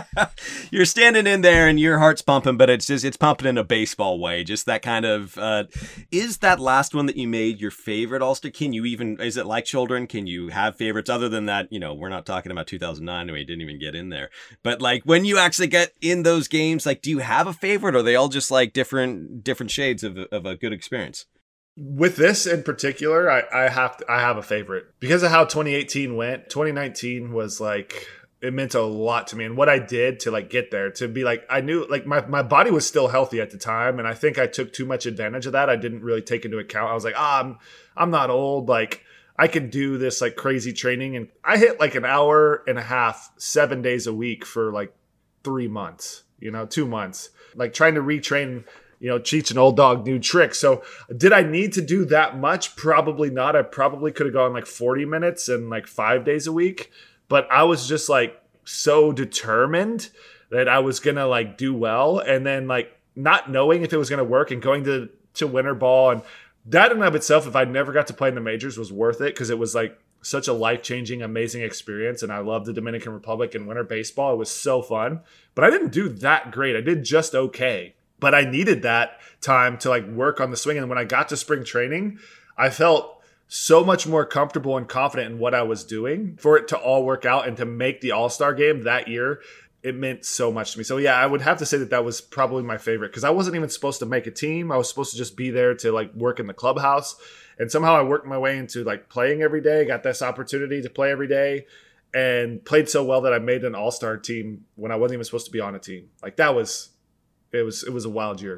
You're standing in there and your heart's pumping, but it's just, it's pumping in a baseball way. Just that kind of, uh, is that last one that you made your favorite All-Star? Can you even, is it like children? Can you have favorites other than that? You know, we're not talking about two thousand nine and we didn't even get in there. But like when you actually get in those games, like, do you have a favorite or are they all just like different, different shades of, of a good experience?
With this in particular, I, I have to, I have a favorite because of how twenty eighteen went. twenty nineteen was like, it meant a lot to me, and what I did to like get there, to be like, I knew like my, my body was still healthy at the time, and I think I took too much advantage of that. I didn't really take into account. I was like, ah, I'm I'm not old, like I can do this like crazy training, and I hit like an hour and a half, seven days a week for like three months, you know, two months, like trying to retrain. You know, teach an old dog new tricks. So did I need to do that much? Probably not. I probably could have gone like forty minutes and like five days a week. But I was just like so determined that I was going to like do well. And then like not knowing if it was going to work and going to, to winter ball. And that in and of itself, if I never got to play in the majors, was worth it because it was like such a life-changing, amazing experience. And I love the Dominican Republic and winter baseball. It was so fun. But I didn't do that great. I did just okay. But I needed that time to like work on the swing. And when I got to spring training, I felt so much more comfortable and confident in what I was doing for it to all work out and to make the All-Star game that year. It meant so much to me. So yeah, I would have to say that that was probably my favorite because I wasn't even supposed to make a team. I was supposed to just be there to like work in the clubhouse. And somehow I worked my way into like playing every day, got this opportunity to play every day and played so well that I made an All-Star team when I wasn't even supposed to be on a team. Like that was... It was it was a wild year.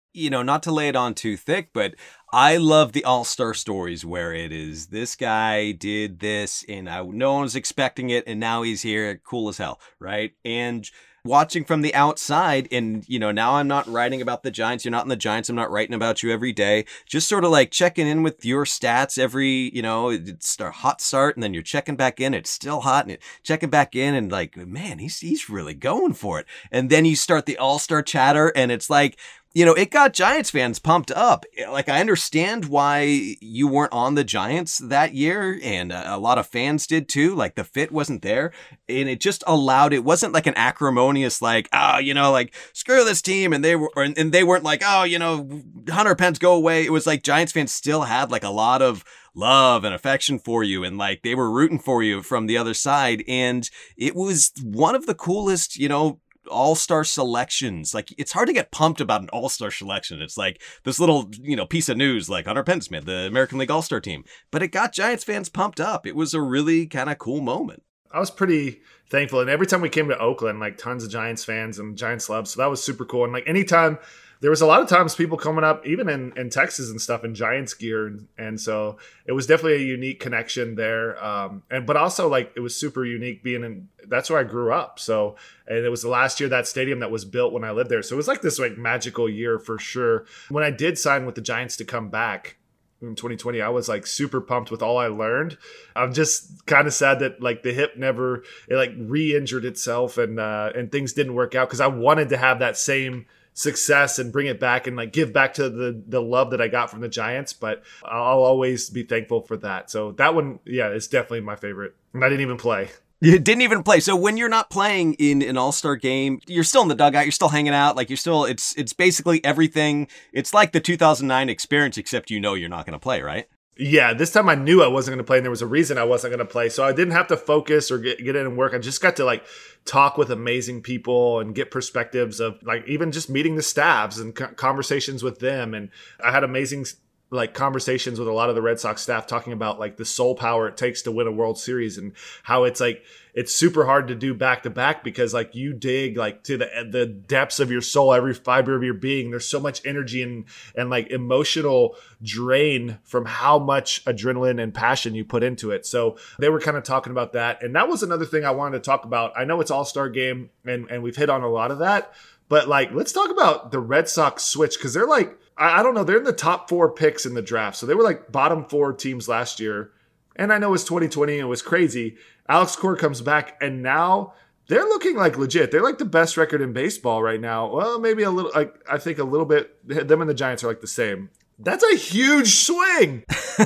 you know, not to lay it on too thick, but I love the all-star stories where it is, this guy did this and I, no one was expecting it and now he's here, cool as hell, right? And watching from the outside, and, you know, now I'm not writing about the Giants, you're not in the Giants, I'm not writing about you every day, just sort of like checking in with your stats every, you know, it's a hot start and then you're checking back in, it's still hot, and it, checking back in and like, man, he's he's really going for it. And then you start the all-star chatter and it's like, you know, it got Giants fans pumped up. Like, I understand why you weren't on the Giants that year, and a lot of fans did too. Like, the fit wasn't there, and it just allowed, it wasn't like an acrimonious, like, oh, you know, like, screw this team, and they were, or, and they weren't like, oh, you know, Hunter Pence, go away. It was like Giants fans still had like a lot of love and affection for you, and like they were rooting for you from the other side, and it was one of the coolest, you know, all-star selections. Like, it's hard to get pumped about an all-star selection. It's like this little, you know, piece of news, like Hunter Pence made the American League All-Star team, but it got Giants fans pumped up. It was a really kind of cool moment.
I was pretty thankful, and every time we came to Oakland, like tons of Giants fans and Giants loves, so that was super cool. And like anytime, there was a lot of times people coming up, even in, in Texas and stuff, in Giants gear. And, and so it was definitely a unique connection there. Um, and But also, like, it was super unique being in, that's where I grew up. So, and it was the last year that stadium that was built when I lived there. So it was like this like magical year for sure. When I did sign with the Giants to come back in twenty twenty, I was like super pumped with all I learned. I'm just kind of sad that like the hip never, it like re-injured itself and, uh, and things didn't work out, because I wanted to have that same success and bring it back and like give back to the the love that I got from the Giants, but I'll always be thankful for that. So that one, yeah, is definitely my favorite. And I didn't even play.
You didn't even play. So when you're not playing in an all-star game, you're still in the dugout, you're still hanging out, like you're still, it's it's basically everything. It's like the two thousand nine experience, except you know you're not going to play, right?
Yeah, this time I knew I wasn't going to play, and there was a reason I wasn't going to play. So I didn't have to focus or get, get in and work. I just got to like talk with amazing people and get perspectives of like even just meeting the staffs and co- conversations with them. And I had amazing like conversations with a lot of the Red Sox staff talking about like the soul power it takes to win a World Series, and how it's like it's super hard to do back to back, because like you dig like to the the depths of your soul, every fiber of your being. There's so much energy and and like emotional drain from how much adrenaline and passion you put into it. So they were kind of talking about that, and that was another thing I wanted to talk about. I know it's All-Star game, and and we've hit on a lot of that, but like let's talk about the Red Sox switch, because they're like, I don't know, they're in the top four picks in the draft. So they were like bottom four teams last year. And I know it's twenty twenty and it was crazy. Alex Cora comes back, and now they're looking like legit. They're like the best record in baseball right now. Well, maybe a little, like I think a little bit, them and the Giants are like the same. That's a huge swing.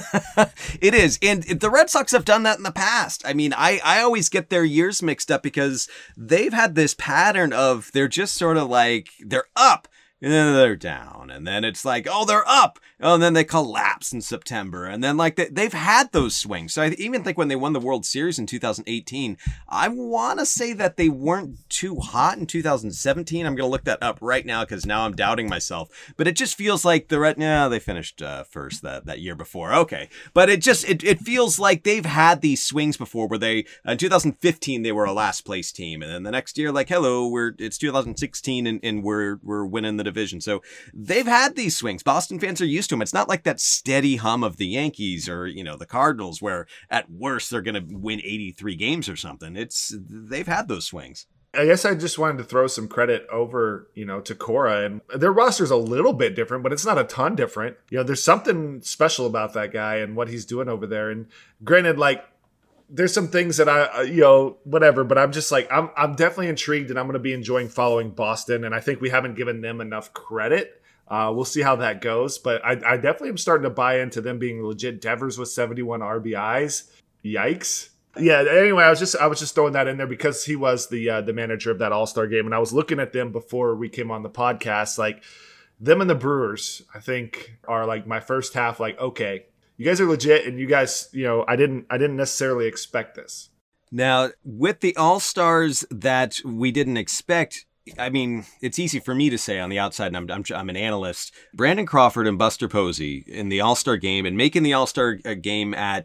It is. And the Red Sox have done that in the past. I mean, I, I always get their years mixed up, because they've had this pattern of they're just sort of like, they're up, and then they're down, and then it's like, oh, they're up, oh, and then they collapse in September, and then like they, they've had those swings. So I even think when they won the World Series in two thousand eighteen, I want to say that they weren't too hot in two thousand seventeen. I'm going to look that up right now, because now I'm doubting myself. But it just feels like the Red, yeah, they finished uh, first that, that year before. Okay, but it just it, it feels like they've had these swings before, where they in two thousand fifteen they were a last place team, and then the next year like, hello, we're it's two thousand sixteen and, and we're we're winning the division. So they've had these swings. Boston fans are used to them. It's not like that steady hum of the Yankees or, you know, the Cardinals, where at worst they're going to win eighty-three games or something. It's they've had those swings.
I guess I just wanted to throw some credit over, you know, to Cora, and their roster's a little bit different, but it's not a ton different. You know, there's something special about that guy and what he's doing over there. And granted, like, there's some things that I, you know, whatever, but I'm just like, I'm I'm definitely intrigued, and I'm going to be enjoying following Boston. And I think we haven't given them enough credit. Uh, we'll see how that goes. But I, I definitely am starting to buy into them being legit. Devers with seventy-one R B Is. Yikes. Yeah. Anyway, I was just I was just throwing that in there because he was the uh, the manager of that All-Star game, and I was looking at them before we came on the podcast. Like, them and the Brewers, I think, are like my first half. Like, okay, you guys are legit, and you guys, you know, I didn't I didn't necessarily expect this.
Now, with the All-Stars that we didn't expect, I mean, it's easy for me to say on the outside, and I'm, I'm, I'm an analyst. Brandon Crawford and Buster Posey in the All-Star game, and making the All-Star game at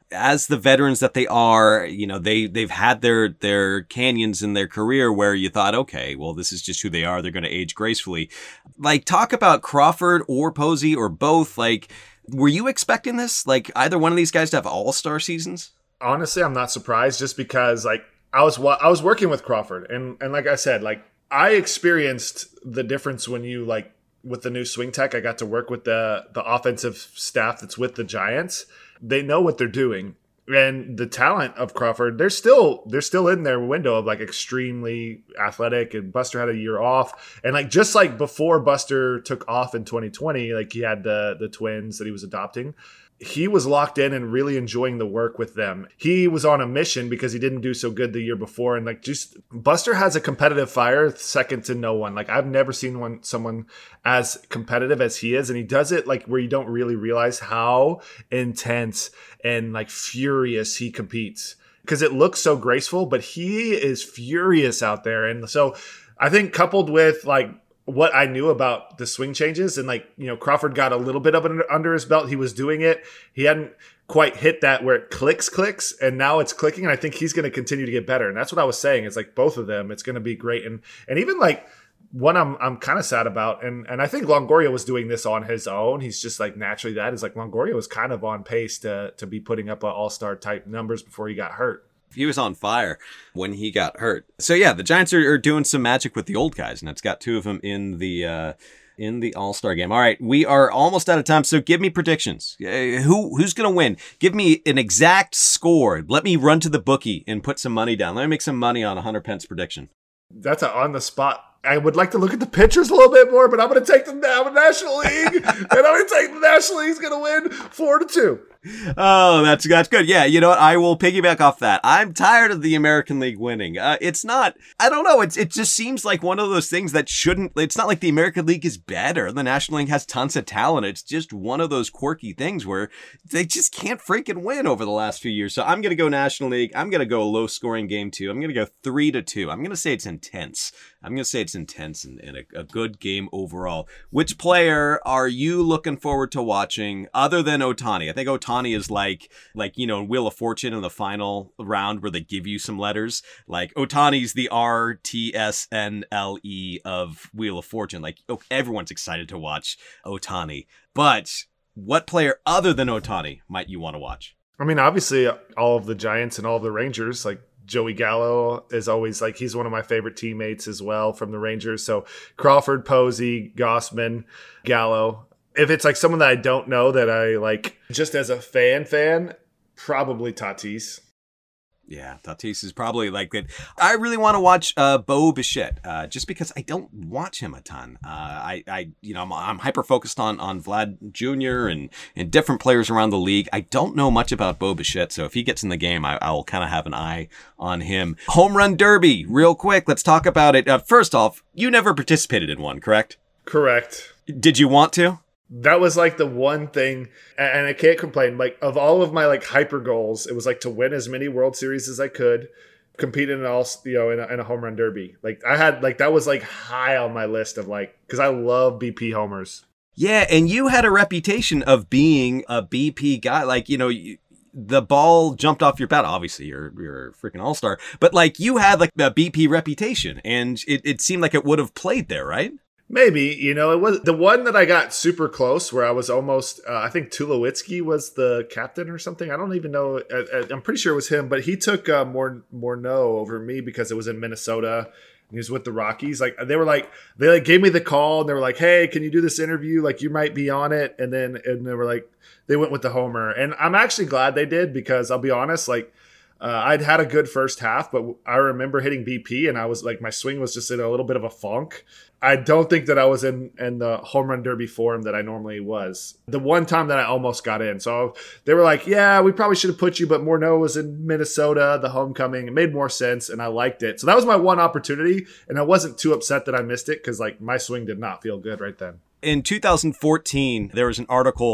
as the veterans that they are, you know, they, they've had their, their canyons in their career where you thought, okay, well, this is just who they are. They're going to age gracefully. Like, talk about Crawford or Posey or both. Like, were you expecting this? Like, either one of these guys to have all-star seasons?
Honestly, I'm not surprised just because, like, I was I was working with Crawford. And, and like I said, like, I experienced the difference when you, like, with the new swing tech, I got to work with the the offensive staff that's with the Giants. They know what they're doing, and the talent of Crawford, they're still they're still in their window of like extremely athletic. And Buster had a year off, and like just like before Buster took off in twenty twenty, like he had the the twins that he was adopting. He was locked in and really enjoying the work with them. He was on a mission because he didn't do so good the year before. And like, just Buster has a competitive fire second to no one. Like, I've never seen one, someone as competitive as he is. And he does it like where you don't really realize how intense and like furious he competes, because it looks so graceful, but he is furious out there. And so I think coupled with like, what I knew about the swing changes, and like, you know, Crawford got a little bit of it under his belt. He was doing it. He hadn't quite hit that where it clicks, clicks, and now it's clicking. And I think he's going to continue to get better. And that's what I was saying. It's like both of them, it's going to be great. And and even like one I'm I'm kind of sad about, and and I think Longoria was doing this on his own. He's just like naturally that is like Longoria was kind of on pace to to be putting up an all-star type numbers before he got hurt.
He was on fire when he got hurt. So yeah, the Giants are, are doing some magic with the old guys, and it's got two of them in the uh, in the All-Star game. All right, we are almost out of time, so give me predictions. Uh, who who's gonna win? Give me an exact score. Let me run to the bookie and put some money down. Let me make some money on a Hunter Pence prediction.
That's a on the spot. I would like to look at the pitchers a little bit more, but I'm going to take the National League, and I'm going to take the National League's going to win four to two.
Oh, that's that's good. Yeah, you know what? I will piggyback off that. I'm tired of the American League winning. Uh, it's not. I don't know. It's it just seems like one of those things that shouldn't. It's not like the American League is better. The National League has tons of talent. It's just one of those quirky things where they just can't freaking win over the last few years. So I'm going to go National League. I'm going to go low scoring game two. I'm going to go three to two. I'm going to say it's intense. I'm going to say it's intense and, and a, a good game overall. Which player are you looking forward to watching other than Ohtani? I think Ohtani is like, like, you know, Wheel of Fortune in the final round where they give you some letters. Like, Ohtani's the R T S N L E of Wheel of Fortune. Like, oh, everyone's excited to watch Ohtani. But what player other than Ohtani might you want to watch?
I mean, obviously, all of the Giants and all of the Rangers, like, Joey Gallo is always like, he's one of my favorite teammates as well from the Rangers. So Crawford, Posey, Gausman, Gallo. If it's like someone that I don't know that I like just as a fan fan, probably Tatis.
Yeah, Tatis is probably like that. I really want to watch uh, Bo Bichette, uh, just because I don't watch him a ton. Uh, I, I, you know, I'm, I'm hyper focused on on Vlad Junior and and different players around the league. I don't know much about Bo Bichette, so if he gets in the game, I, I will kind of have an eye on him. Home Run Derby, real quick. Let's talk about it. Uh, first off, you never participated in one, correct?
Correct.
Did you want to?
That was like the one thing, and I can't complain. Like, of all of my like hyper goals, it was like to win as many World Series as I could, compete in an all, you know, in a, in a home run derby. Like, I had like that was like high on my list of like, because I love B P homers.
Yeah, and you had a reputation of being a B P guy. Like, you know, you, the ball jumped off your bat. Obviously, you're you're a freaking all-star, but like you had like a B P reputation, and it, it seemed like it would have played there, right?
Maybe, you know, it was the one that I got super close where I was almost, uh, I think Tulowitzki was the captain or something. I don't even know. I, I'm pretty sure it was him, but he took uh, more, more no over me because it was in Minnesota and he was with the Rockies. Like they were like, they like gave me the call and they were like, hey, can you do this interview? Like you might be on it. And then, and they were like, they went with the homer. And I'm actually glad they did because I'll be honest, like, Uh, I'd had a good first half, but I remember hitting B P and I was like, my swing was just in a little bit of a funk. I don't think that I was in, in the home run derby form that I normally was. The one time that I almost got in. So they were like, yeah, we probably should have put you, but Morneau was in Minnesota, the homecoming. It made more sense and I liked it. So that was my one opportunity. And I wasn't too upset that I missed it because like my swing did not feel good right then.
In two thousand fourteen, there was an article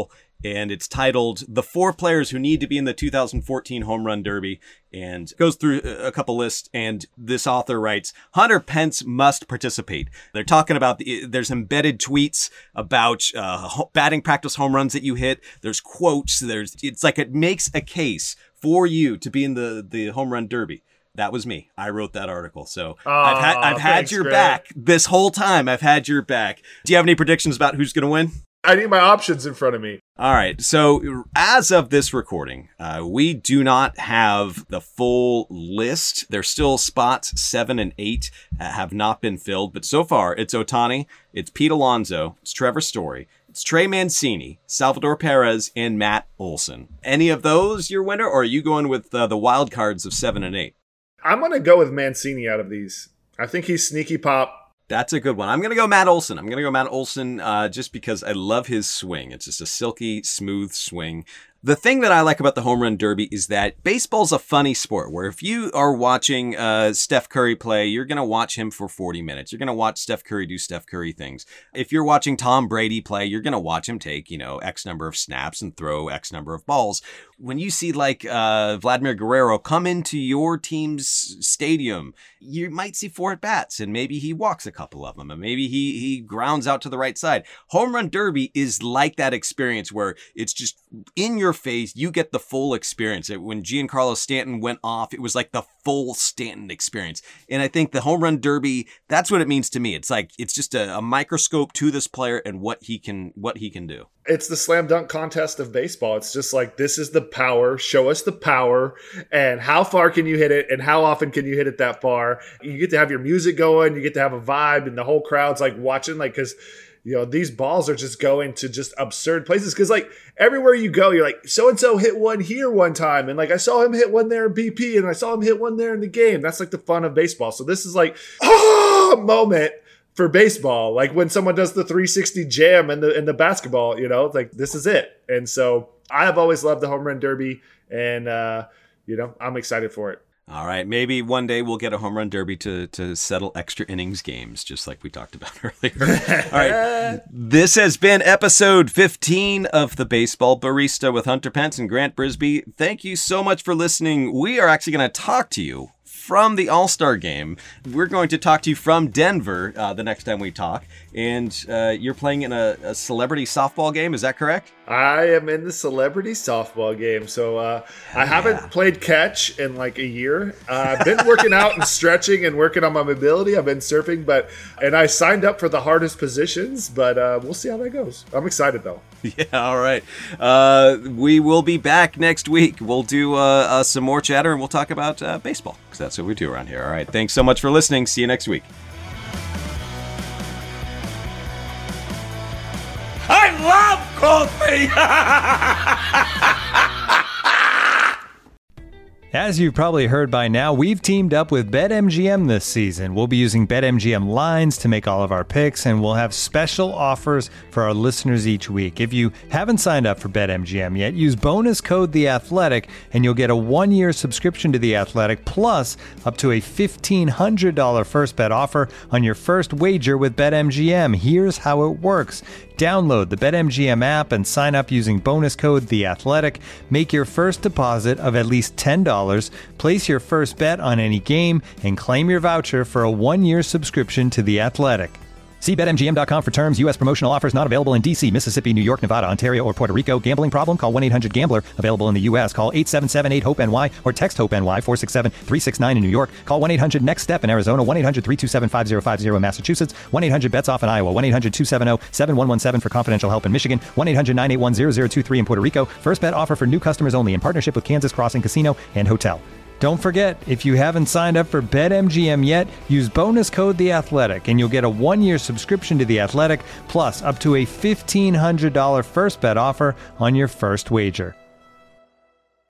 and it's titled The Four Players Who Need to Be in the two thousand fourteen Home Run Derby, and goes through a couple lists, and this author writes, Hunter Pence must participate. They're talking about, the, there's embedded tweets about uh, batting practice home runs that you hit. There's quotes. There's, it's like it makes a case for you to be in the, the Home Run Derby. That was me. I wrote that article. So oh, I've had, I've had thanks, your Grant. back this whole time. I've had your back. Do you have any predictions about who's going to win?
I need my options in front of me.
All right. So as of this recording, uh, we do not have the full list. There's still spots seven and eight uh, have not been filled. But so far, it's Ohtani, it's Pete Alonso, it's Trevor Story, it's Trey Mancini, Salvador Perez, and Matt Olson. Any of those your winner, or are you going with uh, the wild cards of seven and eight?
I'm going to go with Mancini out of these. I think he's sneaky pop.
That's a good one. I'm going to go Matt Olson. I'm going to go Matt Olson uh, just because I love his swing. It's just a silky, smooth swing. The thing that I like about the Home Run Derby is that baseball's a funny sport where if you are watching uh, Steph Curry play, you're going to watch him for forty minutes. You're going to watch Steph Curry do Steph Curry things. If you're watching Tom Brady play, you're going to watch him take, you know, X number of snaps and throw X number of balls. When you see like uh, Vladimir Guerrero come into your team's stadium, you might see four at bats and maybe he walks a couple of them and maybe he, he grounds out to the right side. Home Run Derby is like that experience where it's just in your face. You get the full experience. When Giancarlo Stanton went off, it was like the full Stanton experience. And I think the Home Run Derby, that's what it means to me. It's like, it's just a, a microscope to this player and what he can, what he can do.
It's the slam dunk contest of baseball. It's just like, this is the power. Show us the power and how far can you hit it and how often can you hit it that far. You get to have your music going. You get to have a vibe and the whole crowd's like watching, like, because you know, these balls are just going to just absurd places. Because, like, everywhere you go, you're like, so-and-so hit one here one time. And, like, I saw him hit one there in B P. And I saw him hit one there in the game. That's, like, the fun of baseball. So this is, like, oh, moment for baseball. Like, when someone does the three sixty jam in the, in the basketball, you know, like, this is it. And so I have always loved the Home Run Derby. And, uh, you know, I'm excited for it.
All right, maybe one day we'll get a Home Run Derby to to settle extra innings games, just like we talked about earlier. All right, this has been episode fifteen of The Baseball Barista with Hunter Pence and Grant Brisbee. Thank you so much for listening. We are actually going to talk to you from the All-Star Game. We're going to talk to you from Denver uh, the next time we talk. And uh, you're playing in a, a celebrity softball game, is that correct?
I am in the celebrity softball game. So uh, I haven't yeah. played catch in like a year. Uh, I've been working out and stretching and working on my mobility. I've been surfing, but and I signed up for the hardest positions, but uh, we'll see how that goes. I'm excited, though.
Yeah, all right. Uh, we will be back next week. We'll do uh, uh, some more chatter, and we'll talk about uh, baseball, because that's what we do around here. All right, thanks so much for listening. See you next week.
I love coffee!
As you've probably heard by now, we've teamed up with BetMGM this season. We'll be using BetMGM lines to make all of our picks, and we'll have special offers for our listeners each week. If you haven't signed up for BetMGM yet, use bonus code The Athletic, and you'll get a one-year subscription to The Athletic, plus up to a fifteen hundred dollars first bet offer on your first wager with BetMGM. Here's how it works. Download the BetMGM app and sign up using bonus code The Athletic. Make your first deposit of at least ten dollars, place your first bet on any game, and claim your voucher for a one-year subscription to The Athletic. See Bet M G M dot com for terms. U S promotional offers not available in D C, Mississippi, New York, Nevada, Ontario, or Puerto Rico. Gambling problem? Call one eight hundred gambler. Available in the U S. Call eight seven seven eight hope N Y or text HOPE-NY four six seven three six nine in New York. Call one eight hundred next step in Arizona. one eight hundred three two seven five zero five zero in Massachusetts. one eight hundred bets off in Iowa. one eight hundred two seven zero seven one one seven for confidential help in Michigan. one eight hundred nine eight one zero zero two three in Puerto Rico. First bet offer for new customers only in partnership with Kansas Crossing Casino and Hotel. Don't forget, if you haven't signed up for BetMGM yet, use bonus code The Athletic, and you'll get a one-year subscription to The Athletic, plus up to a fifteen hundred dollars first bet offer on your first wager.